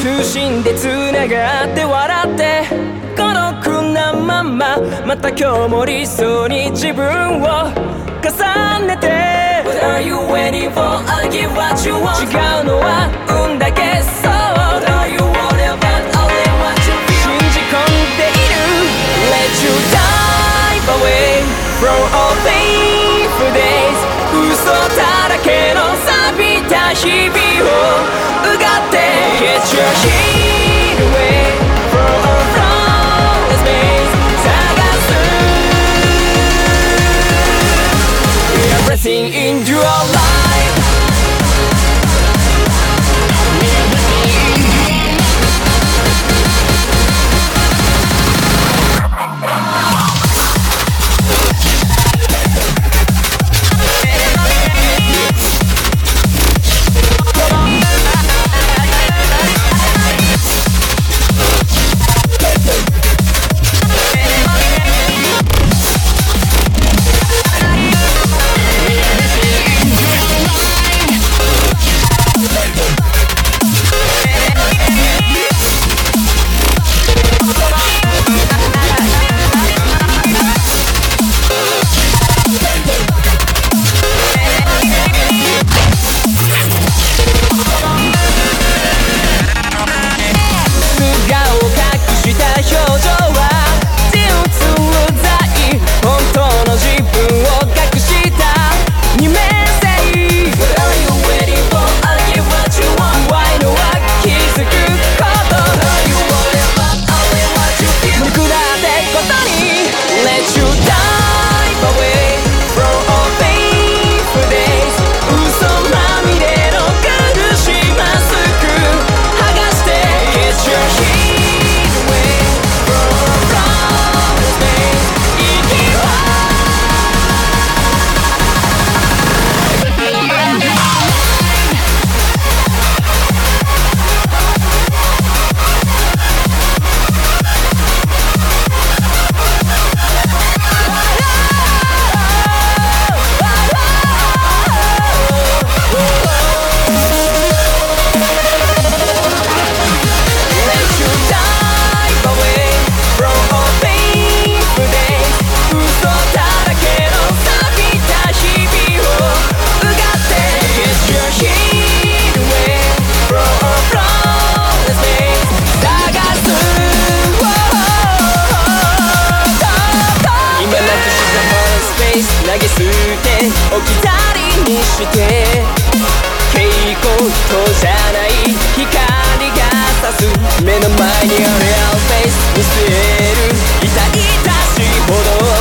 通信でつながって笑って孤独なまままた今日も理想に自分を重ねて What are you waiting for? I'll give what you want 違うのは運だけそう What are you worried about? Only what you feel 信じ込んでいる Let you dive away from all painful days 嘘だらけの錆びた日々をうがって Get your heat away from all flawless days 探す Everything in your life投げ捨て置き去りにして蛍光灯じゃない光が差す目の前にある Real face 見据える痛々しいほど